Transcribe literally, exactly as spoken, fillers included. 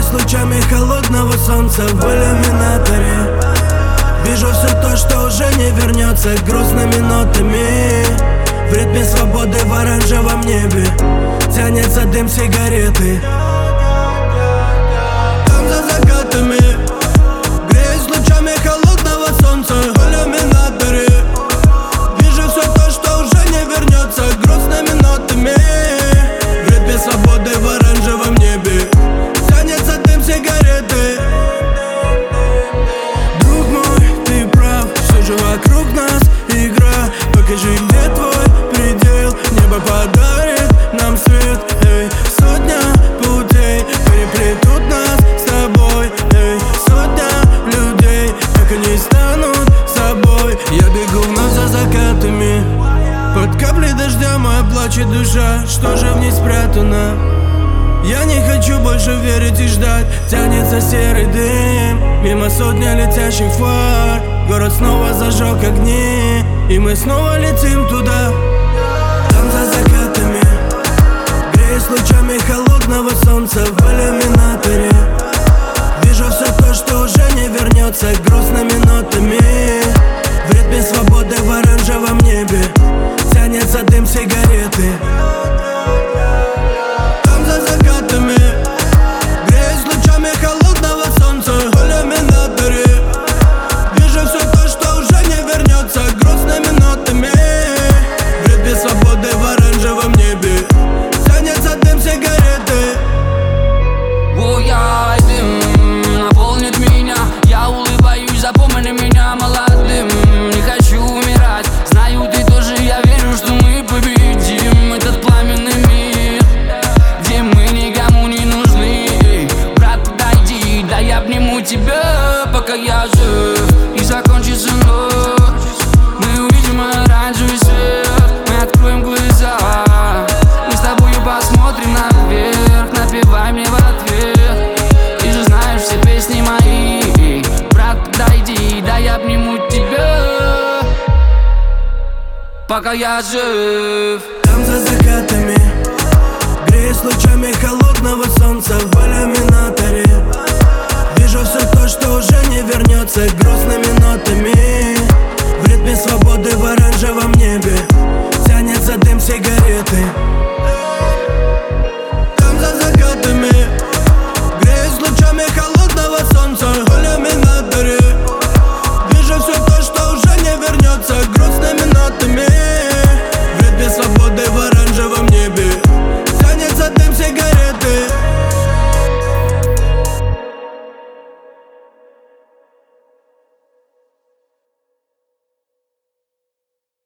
Греюсь лучами холодного солнца в иллюминаторе. Вижу все то, что уже не вернется, грустными нотами. В ритме свободы в оранжевом небе тянется дым сигареты. Там за закатами греюсь лучами холодного солнца в иллюминаторе. Вижу все то, что уже не вернется, грустными нотами. В ритме свободы в оранжевом небе тянется дым сигареты. Друг мой, ты прав, все же вокруг нас игра. Покажи, где твой предел, небо подарит нам свет. Эй, сотня путей переплетут нас с тобой. Эй, сотня людей, как они станут собой. Я бегу вновь за закатами, под каплей дождя моя плачет душа. Что же в ней спрятано? Я не хочу больше верить и ждать. Тянется серый дым, мимо сотни летящих фар. Город снова зажег огни, и мы снова летим туда. Там за закатами греюсь лучами холодного солнца в иллюминаторе. Вижу все то, что уже не вернется, грустными нотами. В ритме свободы в оранжевом небе тянется дым сигареты. Там за закатами греюсь лучами холодного солнца в иллюминаторе. Вижу все то, что уже не вернется, грустными нотами. В ритме свободы в оранжевом небе тянется дым сигареты. О, я дым наполнит меня, я улыбаюсь, запомни меня молодым. Не хочу умирать, знаю, ты тоже, я верю, что мы победим этот пламенный мир, где мы никому не нужны. Эй, брат, подойди, да я обниму тебя, пока я жив. И закончится ночь, мы увидим оранжевый свет. Мы откроем глаза, мы с тобою посмотрим наверх. Напевай мне в ответ, ты же знаешь все песни мои. Эй, брат, подойди, да я обниму тебя, пока я жив. Там за закатами греюсь лучами холодного солнца в иллюминаторе. Вижу все то, что уже не вернется, грустными нотами. В ритме свободы в оранжевом небе тянется дым сигареты.